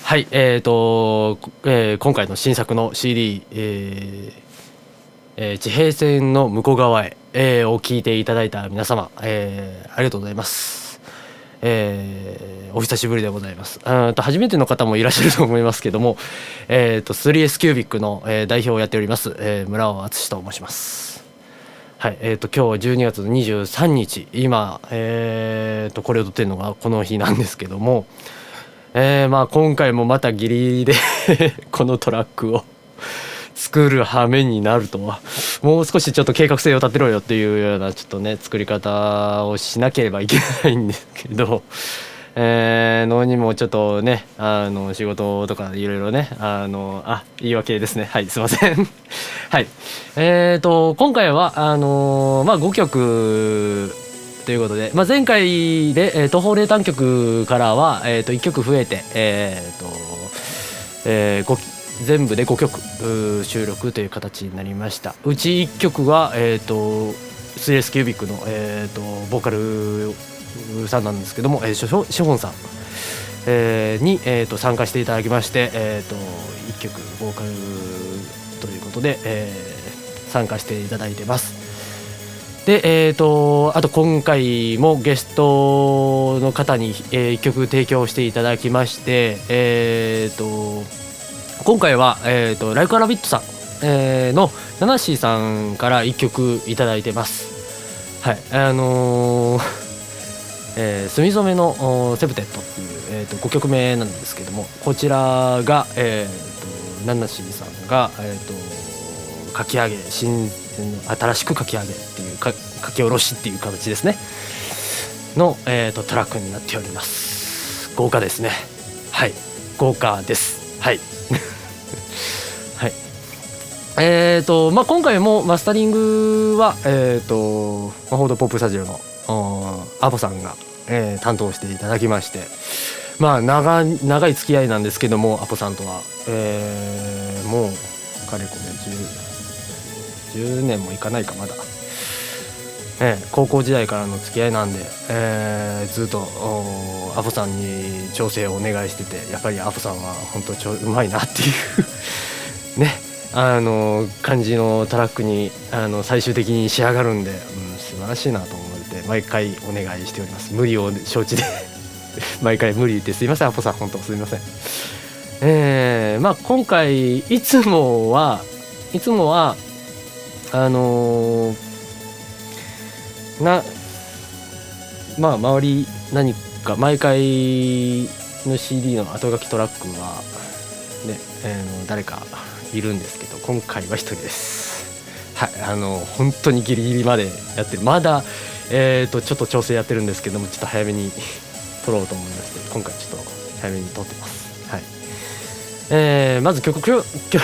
はい、今回の新作の CD、地平線の向こう側へ、を聞いていただいた皆様、ありがとうございます。お久しぶりでございます。初めての方もいらっしゃると思いますけども、3S キュービックの、代表をやっております、村尾敦と申します。はい、今日は12月の23日、今、これを撮ってるのがこの日なんですけども、今回もまたギリギリでこのトラックを作る羽目になるとは、もう少しちょっと計画性を立てろよっていうようなちょっとね作り方をしなければいけないんですけど、のにもちょっとね仕事とかいろいろね言い訳ですね。はい、すいませんはい、今回は5曲ということで、前回で、東方霊探曲からは、1曲増えて、全部で5曲収録という形になりました。うち1曲は、3S キュービックの、ボーカルさんなんですけども、シフォンさん、に、参加していただきまして、1曲ボーカルということで、参加していただいてます。で、あと今回もゲストの方に、1曲提供していただきまして、今回は、ライクアラビットさん、のナナシーさんから1曲いただいてます。はい、墨染めのセプテットっていう、5曲目なんですけども、こちらが、ナナシーさんが、書き上げ新しく書き上げっていう書き下ろしっていう形ですねの、トラックになっております。豪華ですね。はい、豪華です。はいはい、今回もマスタリングは魔法とポップスタジオのアポさんが、担当していただきまして、長い付き合いなんですけども、アポさんとは、もうかれこれ10年もいかないかまだ、高校時代からの付き合いなんで、ずっとアポさんに調整をお願いしてて、やっぱりアポさんは本当うまいなっていうね感じのトラックに最終的に仕上がるんで、素晴らしいなと思って毎回お願いしております。無理を承知で毎回無理言ってすいません、アポさん本当すいません。今回いつもは周り何か毎回の CD の後書きトラックはね、誰かいるんですけど、今回は一人です。はい、本当にギリギリまでやってる。まだちょっと調整やってるんですけども、ちょっと早めに撮ろうと思いまして、今回ちょっと早めに撮ってます。はい、まずごめん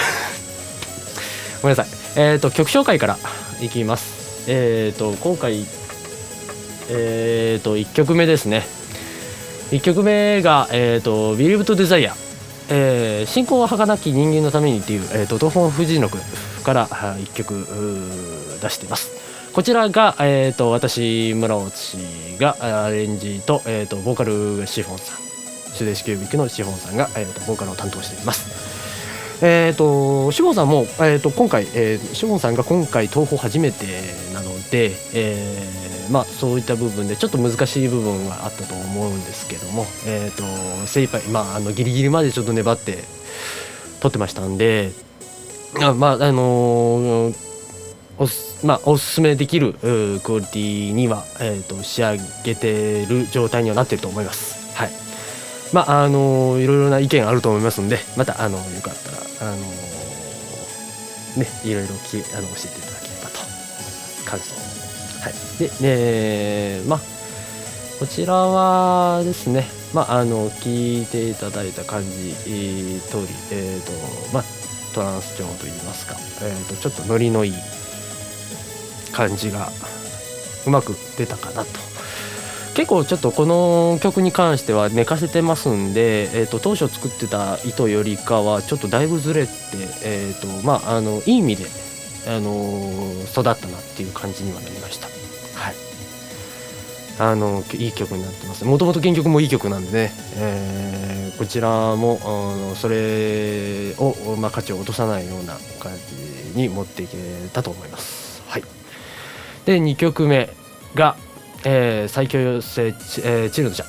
なさい。曲紹介からいきます。今回1曲目ですね。1曲目がBelieve to Desire、信仰は儚き人間のためにっていう、東方富士の句から1曲出しています。こちらが、私村尾がアレンジと、ボーカルがシフォンさん、シュデシキュービックのシフォンさんが、ボーカルを担当しています。シフォンさんも、今回、シフォンさんが今回東宝初めてなので、そういった部分でちょっと難しい部分があったと思うんですけども、精一杯ギリギリまでちょっと粘って撮ってましたんで、おすすめできるクオリティには、仕上げてる状態にはなってると思います。はい、いろいろな意見あると思いますんで、またよかったらいろいろ教えていただければと思います。感想。はい、で、こちらはですね、聞いていただいた感じ通り、トランス調といいますか、ちょっとノリのいい感じがうまく出たかなと。結構ちょっとこの曲に関しては寝かせてますんで、当初作ってた意図よりかはちょっとだいぶずれて、いい意味で、育ったなっていう感じにはなりました。はい、いい曲になってます。もともと原曲もいい曲なんでね、ここちらもそれを、価値を落とさないような感じに持っていけたと思います。はい。で2曲目が、最強性チルノちゃん。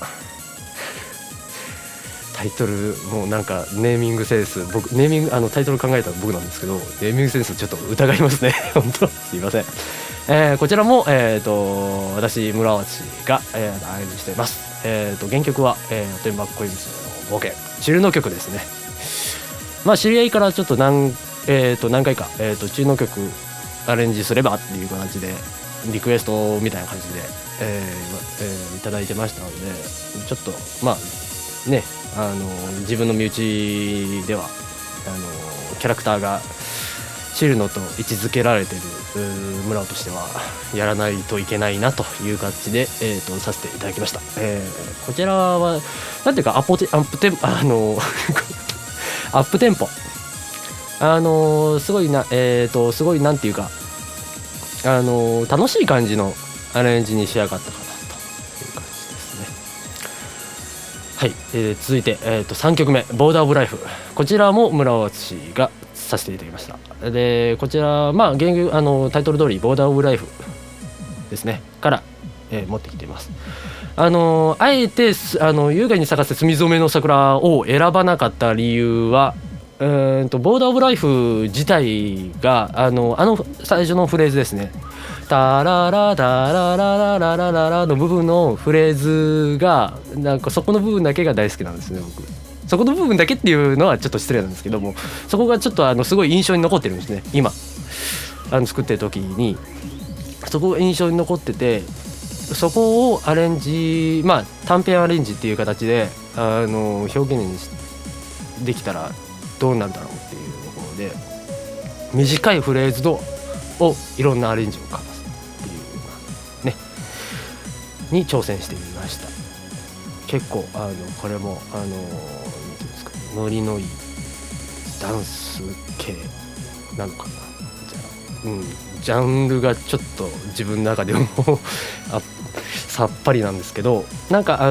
タイトルもなんかネーミングセンス、僕ネーミングタイトル考えたの僕なんですけど、ネーミングセンスちょっと疑いますね。本当すいません。こちらも私村内が、アレンジしています。原曲は天幕恋人の冒険、チルノ曲ですね。まあ知り合いからちょっと何回かチルノ曲アレンジすればっていう形でリクエストみたいな感じで、いただいてましたので、ちょっとまあね、自分の身内ではキャラクターがチルノと位置づけられている村尾としてはやらないといけないなという感じで、させていただきました。こちらはなんていうかアップテンアップテンポすごいすごいなんていうか楽しい感じのアレンジに仕上がったかなという感じですね。はい、続いて、3曲目ボーダーオブライフ、こちらも村尾敦がさせていただきました。でこちら原曲タイトル通りボーダーオブライフですねから、持ってきています。あえて優雅に咲かせ墨染めの桜を選ばなかった理由はボーダーオブライフ自体が最初のフレーズですね、タララタラララララララの部分のフレーズがなんかそこの部分だけが大好きなんですね。僕そこの部分だけっていうのはちょっと失礼なんですけども、そこがちょっとすごい印象に残ってるんですね。今作ってる時にそこが印象に残ってて、そこをアレンジ短編アレンジっていう形で表現にできたらどうなるだろうっていうところで、短いフレーズをいろんなアレンジをかますっていうねに挑戦してみました。結構これもなんていうんですか、ノリのいいダンス系なのかな。ジャンルがちょっと自分の中でもさっぱりなんですけど、なんか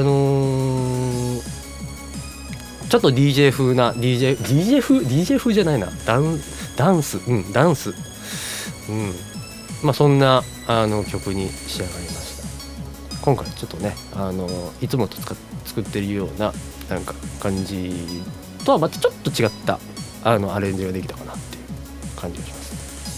ちょっと DJ 風な DJ 風じゃないな、ダンス、そんな曲に仕上がりました。今回ちょっとねいつもと作ってるようななんか感じとはまたちょっと違ったアレンジができたかなっていう感じがします。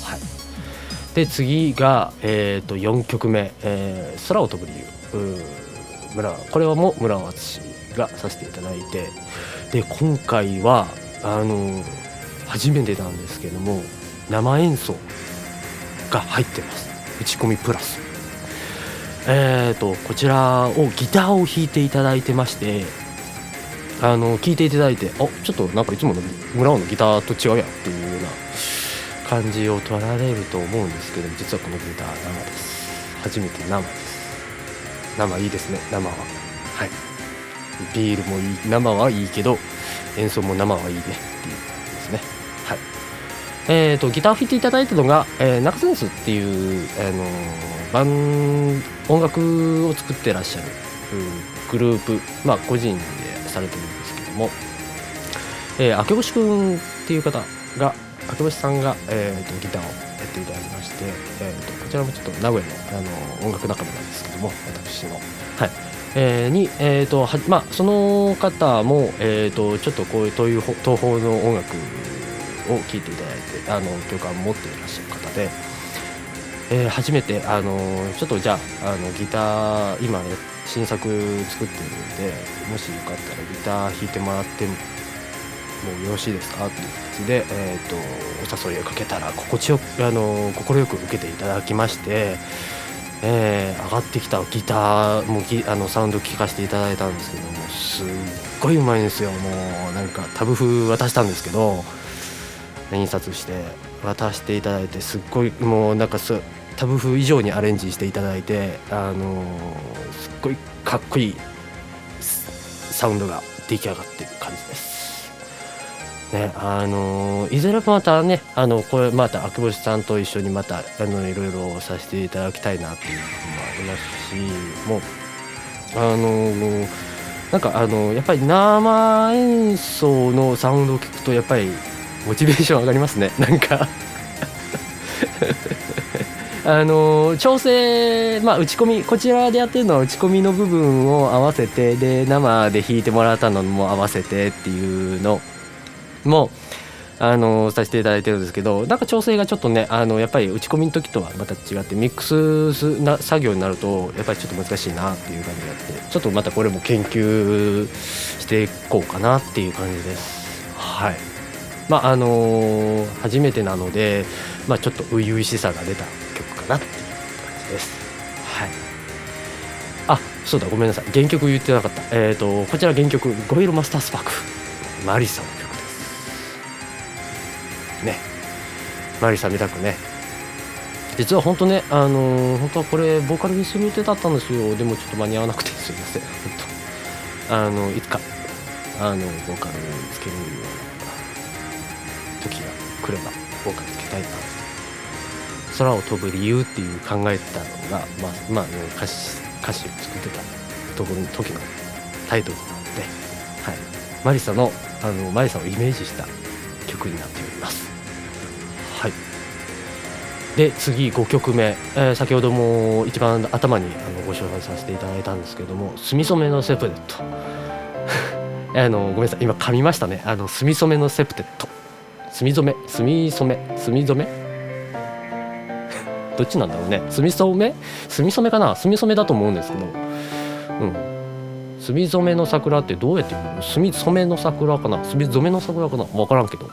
はい。で次が4曲目、空を飛ぶ理由、これはもう村尾敦がさせていただいて、で今回は初めてなんですけども生演奏が入ってます。打ち込みプラスこちらをギターを弾いていただいてまして、聴いていただいてちょっとなんかいつもの村尾のギターと違うやんっていうような感じを取られると思うんですけど、実はこのギター生です。初めて生です。生いいですね。生ははい、ビールもいい、生はいいけど演奏も生はいいねっていうですね。はい。ギターを弾いていただいたのが、中センスっていう音楽を作ってらっしゃるグループ、個人でされてるんですけども、明星くんっていう方が、明星さんが、ギターをやっていただきまして、こちらもちょっと名古屋の音楽仲間なんですけども、私のにその方もちょっとこういう東宝の音楽を聴いていただいて共感を持っていらっしゃる方で、初めてちょっとじゃあギター今新作作ってるんで、もしよかったらギター弾いてもらってもよろしいですかっていう形でお誘いをかけたら快く受けていただきまして、上がってきたギターもサウンド聴かせていただいたんですけども、すっごいうまいんですよ。もうなんかタブ譜渡したんですけど、印刷して渡していただいて、すっごいもうなんかタブ譜以上にアレンジしていただいて、すっごいかっこいいサウンドが出来上がってる感じですね。いずれまたねこれまた明星さんと一緒にまたいろいろさせていただきたいなっていうのもありますし、もうなんかやっぱり生演奏のサウンドを聞くとやっぱりモチベーション上がりますね。なんか調整、打ち込み、こちらでやってるのは打ち込みの部分を合わせて、で生で弾いてもらったのも合わせてっていうのもさせていただいてるんですけど、なんか調整がちょっとねやっぱり打ち込みの時とはまた違ってミックスな作業になるとやっぱりちょっと難しいなっていう感じがあって、ちょっとまたこれも研究していこうかなっていう感じです。はい。初めてなので、ちょっと初々しさが出た曲かなっていう感じです。はい。あ、そうだ、ごめんなさい、原曲言ってなかった。こちら原曲ゴイルマスタースパーク、マリサの曲ですね。マリサ見たくね、実は本当ね本当はこれボーカルにする予定だったんですよ。でもちょっと間に合わなくてすいません。本当いつかボーカルつけるような時が来ればボーカルつけたいな。空を飛ぶ理由っていう考えたのが歌詞を作ってた時のタイトルなので、はい、マリサをイメージした曲になっております。はい。で次5曲目、先ほども一番頭にご紹介させていただいたんですけども、墨染めのセプテットごめんなさい、今噛みましたね。墨染めのセプテット、墨染めどっちなんだろうね。墨染めかな。墨染めだと思うんですけど、墨染めの桜ってどうやって言うの？墨染めの桜かな、墨染めの桜かな、分からんけど、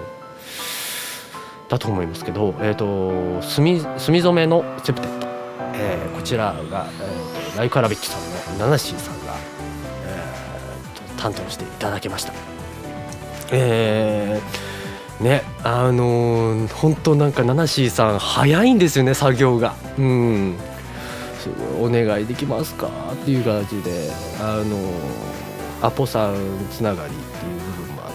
だと思いますけど、墨染めのセプテット、こちらが、ライカラビッチさんのナナシーさんが、担当していただきました。ね、本当なんかナナシーさん早いんですよね、作業が。すごいお願いできますかっていう形でアポさんつながりっていう部分もあ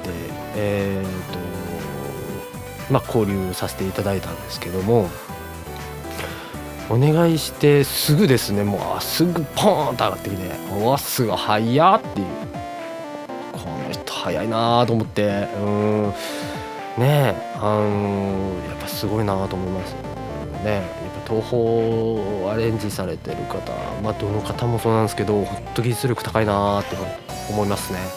って、交流させていただいたんですけども、お願いしてすぐですね、もうすぐポーンと上がってきて、うわすごい早っていう、この人早いなと思って、ね、やっぱすごいなと思いますね。やっぱ東宝をアレンジされてる方、どの方もそうなんですけど、本当技術力高いなって思いますね。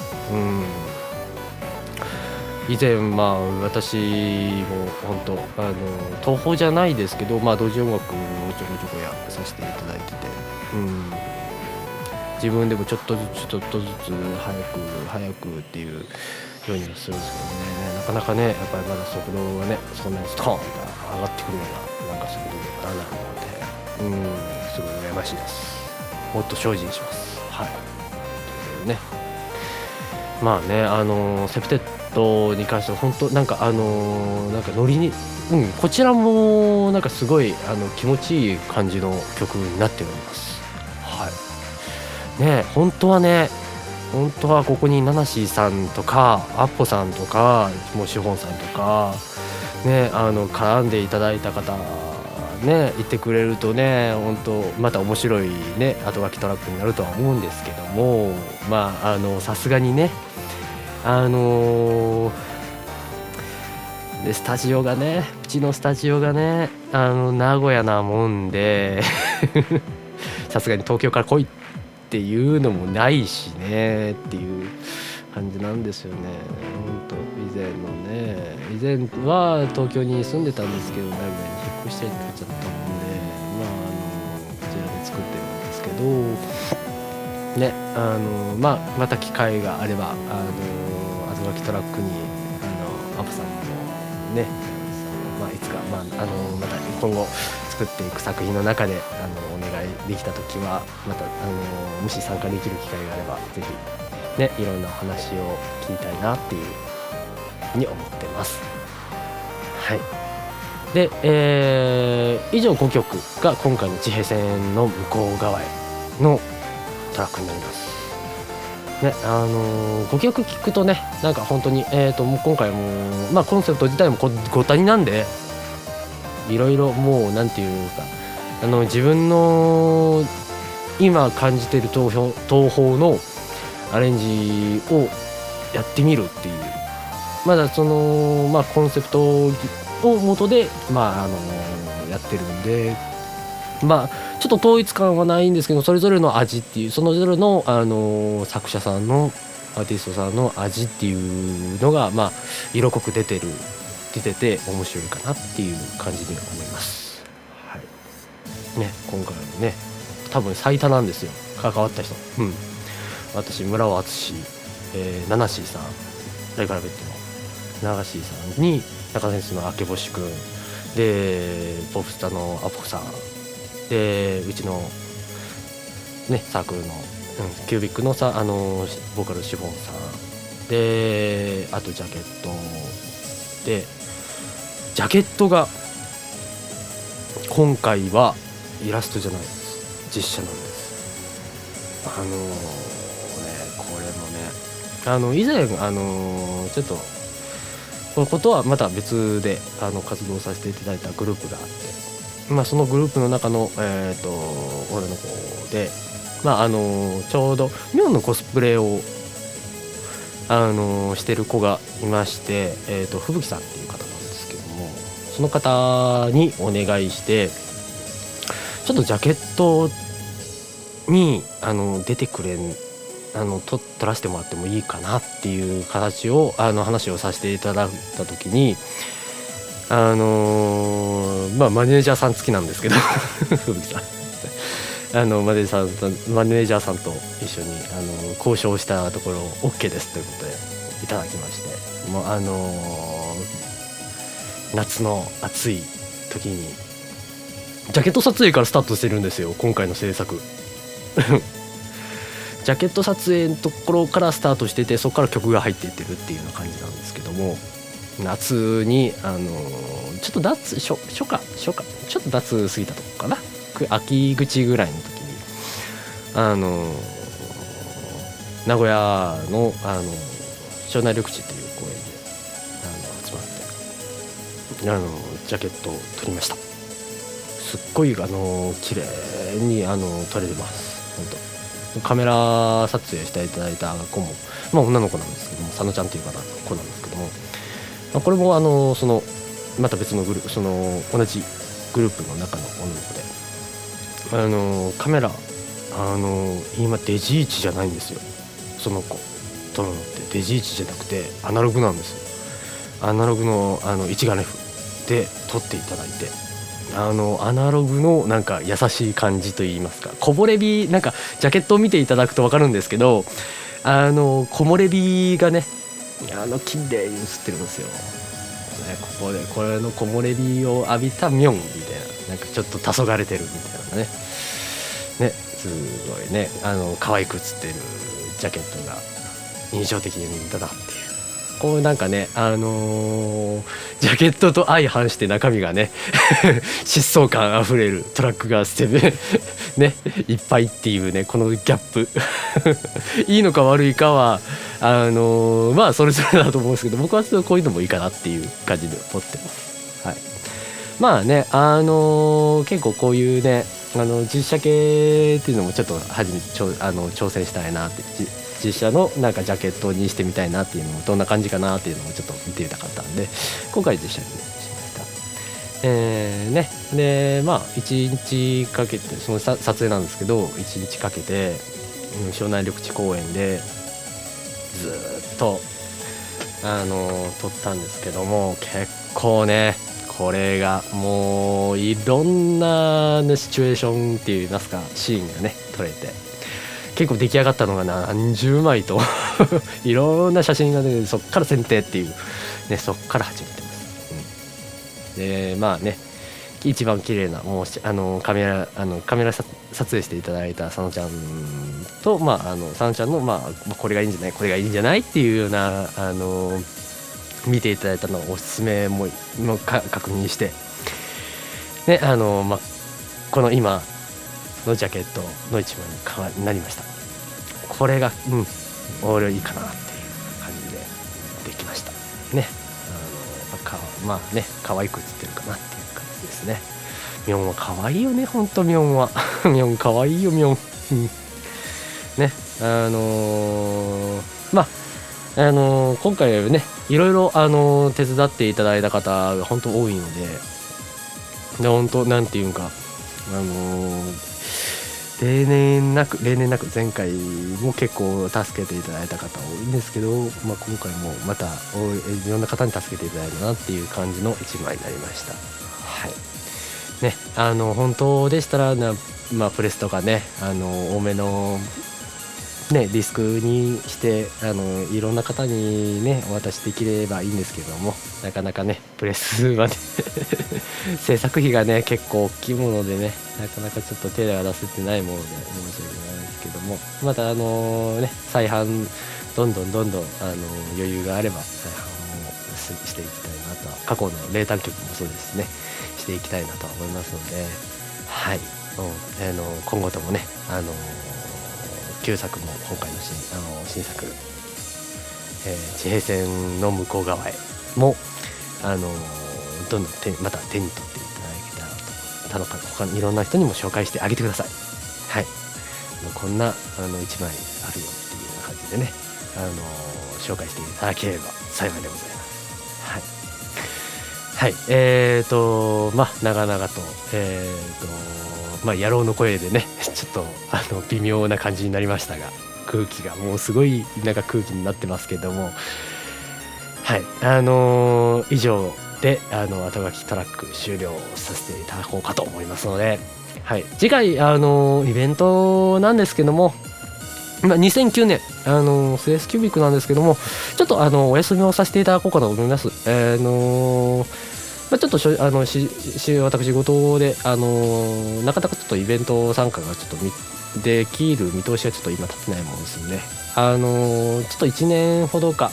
以前私も本当東宝じゃないですけど、同時音楽をちょこちょこやさせていただいてて、自分でもちょっとずつ早くっていうようにはするんですけどね、なかなかね、やっぱりまだ速度がねそんなにストーンと上がってくるような速度にはならないので、すごい羨ましいです。もっと精進します。はい。ね。セプテットに関しては本当なんかノリに、こちらもなんかすごい気持ちいい感じの曲になっております。はい。ね、本当はここにナナシーさんとかアッポさんとかもうシフォンさんとかね絡んでいただいた方ねいてくれるとね、本当また面白いね後書きトラックになるとは思うんですけども、さすがにねでスタジオがね、うちのスタジオがね名古屋なもんでさすがに東京から来いっていうのもないしねっていう感じなんですよね。本当以前は東京に住んでたんですけど、だいぶ引っ越してきちゃったので、こちらで作ってるんですけどね、また機会があれば後書きトラックにアポさんもね、いつかまた今後作っていく作品の中でお願いできた時はまたもし参加できる機会があればぜひねいろんな話を聞きたいなっていうふうに思ってます。はい。で、以上5曲が今回の地平線の向こう側へのトラックになります。ね、5曲聴くとね、なんか本当にもう今回もコンセプト自体もごたになんで、いろいろもうなんていうか自分の今感じている東宝のアレンジをやってみるっていう、まだその、コンセプトを元で、やってるんで、ちょっと統一感はないんですけど、それぞれの味っていう、それぞれの、作者さんのアーティストさんの味っていうのが、色濃く出てて面白いかなっていう感じに思います。はいね、今回のね多分最多なんですよ、関わった人。私、村尾敦、ナナシーさん、ライカラベットのナナシーさんに、中先生の明け星くんで、ポップスタのアポさんで、うちのねサークルの、キュービックのボーカルシフォンさんで、あとジャケットで、ジャケットが今回はイラストじゃないです、実写なんです。これもね、以前ちょっとこのことはまた別で活動させていただいたグループがあって、そのグループの中の女の子で、ちょうどミョンのコスプレをしてる子がいまして、吹雪さんっていう方なんですけども、その方にお願いして、ちょっとジャケットに出てくれん撮らせてもらってもいいかなっていう形を話をさせていただいた時に、マネージャーさん付きなんですけど吹雪さんマネージャーさんと一緒に交渉したところ OK ですということでいただきまして、もう夏の暑い時にジャケット撮影からスタートしてるんですよ、今回の制作ジャケット撮影のところからスタートしてて、そこから曲が入っていってるっていうような感じなんですけども、夏にちょっと夏初夏ちょっと夏過ぎたとこかな、秋口ぐらいの時に名古屋の庄内緑地っていう公園で集まってジャケットを撮りました。すっごい綺麗に撮れてます。本当カメラ撮影していただいた子も、女の子なんですけども、佐野ちゃんという子なんですけども、これもまた別のグループ、同じグループの中の女の子で、カメラ今デジ位置じゃないんですよ、その子撮るのってデジ位置じゃなくてアナログなんですよ。アナログの一眼レフで撮っていただいて、アナログのなんか優しい感じといいますか、木漏れ日、なんかジャケットを見ていただくと分かるんですけど、木漏れ日がね綺麗に映ってるんですよ、これの木漏れ日を浴びたミョンみたいな、なんかちょっと黄昏れてるみたいなね、すごいね可愛く写ってるジャケットが印象的だなっていう、こうなんかねジャケットと相反して中身がね疾走感あふれるトラックがねいっぱいっていうね、このギャップいいのか悪いかはそれぞれだと思うんですけど、僕はこういうのもいいかなっていう感じで思ってます。はい、結構こういうね実写系っていうのもちょっと挑戦したいなって、実写のなんかジャケットにしてみたいなっていうのもどんな感じかなっていうのもちょっと見てみたかったんで、今回実写にしました。で1日かけて、その撮影なんですけど1日かけて庄内緑地公園でずっと撮ったんですけども、結構ねこれがもういろんなシチュエーションっていいますかシーンがね撮れて、結構出来上がったのが何十枚といろんな写真がね、そっから選定っていうね、そっから始めてます。で一番綺麗なもうカメラ撮影していただいた佐野ちゃんと佐野ちゃんのこれがいいんじゃないこれがいいんじゃないっていうような見ていただいたのをおすすめも確認して、でこの今のジャケットの一枚になりました。これが俺はいいかなっていう感じでできましたね。可愛く写ってるかなっていう感じですね。ミョンは可愛いよね、ほんとミョンはミョン可愛いよミョンね、 まあ今回ねいろいろ手伝っていただいた方が本当多いので本当なんていうんか例年なく前回も結構助けていただいた方多いんですけど、今回もまたいろんな方に助けていただいたなっていう感じの一枚になりました。はいね、本当でしたらプレスとかね多めのね、ディスクにしていろんな方にねお渡しできればいいんですけども、なかなかねプレスはね制作費がね結構大きいものでね、なかなかちょっと手が出せてないもので申し訳ないですけども、また再販どんどん余裕があれば再販もしていきたいなと、過去の冷淡曲もそうですしねしていきたいなと思いますので、はい、今後ともね旧作も今回の新作、地平線の向こう側へもどんどんまた手に取っていただけたらと、他にいろんな人にも紹介してあげてください。はい、こんな一枚あるよっていうような感じでね紹介していただければ幸いでございます。はい、長々と野郎の声でねちょっと微妙な感じになりましたが、空気がもうすごい空気になってますけども、はい以上で後書きトラック終了させていただこうかと思いますので、はい、次回イベントなんですけども、2009年スレスキュービックなんですけども、ちょっとお休みをさせていただこうかと思います。ちょっと私事でなかなかちょっとイベント参加がちょっとできる見通しがちょっと今立ってないものですので、ちょっと1年ほどか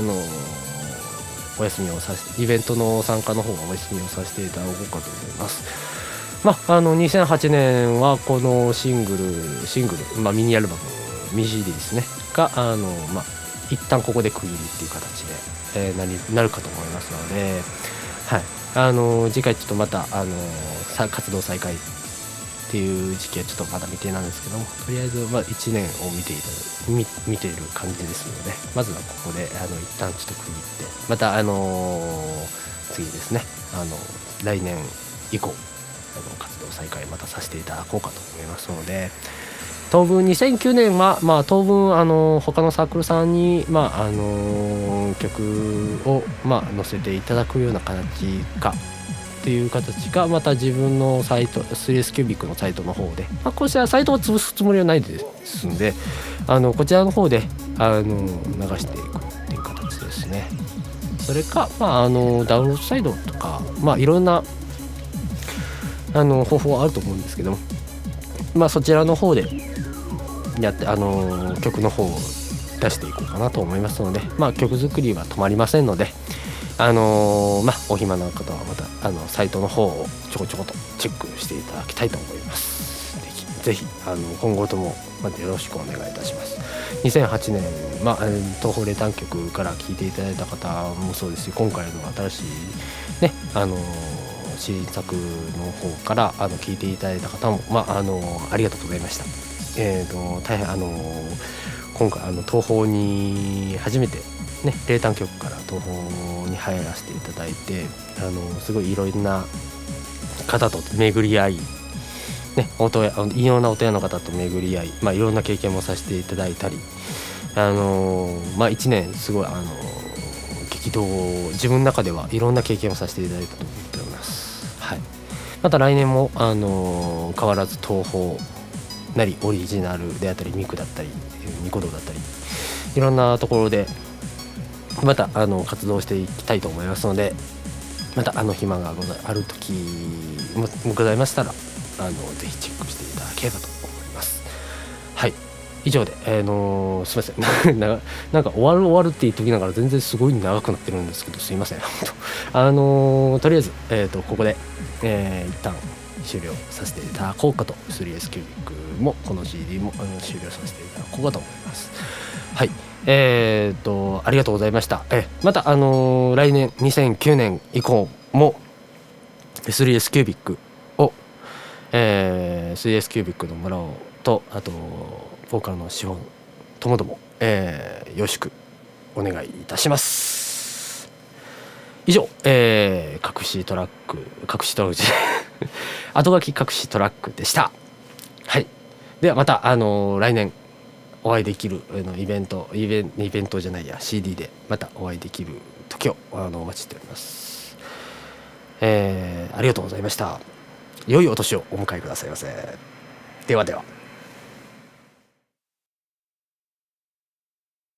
お休みをイベントの参加の方はお休みをさせていただこうかと思います。2008年はこのシングル、ミニアルバムミニ CD ですねが一旦ここで区切りっていう形で、なるかと思いますので、はい、次回ちょっとまた活動再開っていう時期はちょっとまだ未定なんですけども、とりあえず1年を見ている感じですので、まずはここで一旦ちょっと区切って、また次ですね来年以降活動再開またさせていただこうかと思いますので、当分2009年は当分他のサークルさんに曲を載せていただくような形かっていう形か、また自分のサイト 3S キュービックのサイトの方で、こちらサイトを潰すつもりはないですんでこちらの方で流していくっていう形ですね。それかダウンロードサイトとかいろんな方法はあると思うんですけども、そちらの方でやって曲の方を出していこうかなと思いますので、曲作りは止まりませんのでお暇な方はまたサイトの方をちょこちょことチェックしていただきたいと思います。ぜひ今後ともまたよろしくお願いいたします。2008年東方冷淡曲から聴いていただいた方もそうですし、今回の新しいね新作の方から聴いていただいた方もありがとうございました。大変今回東宝に初めてね冷淡曲から東宝に入らせていただいてすごいいろんな方と巡り合いねいろんな音屋の方と巡り合いいろんな経験もさせていただいたり1年すごい激動を自分の中ではいろんな経験をさせていただいたと思っております。はい、また来年も変わらず東宝なりオリジナルであったりミクだったりニコ動だったりいろんなところでまた活動していきたいと思いますので、また暇がある時もございましたらぜひチェックしていただければと思います。はい、以上で、すいませんなんか終わるって言っときながら全然すごい長くなってるんですけど、すいませんとりあえず、ここで、一旦終了させていただこうかと、3S キュービックもこの CD も終了させていただこうかと思います。はい、ありがとうございました。また来年2009年以降も 3S キュービックを、3S キュービックの村尾とあとボーカルのシフォンともども、よろしくお願いいたします。以上、隠しトラック後書き隠しトラックでした。はい、ではまた来年お会いできるイベントじゃないや CD でまたお会いできる時をお待ちしております。ありがとうございました。良いお年をお迎えくださいませ。ではでは。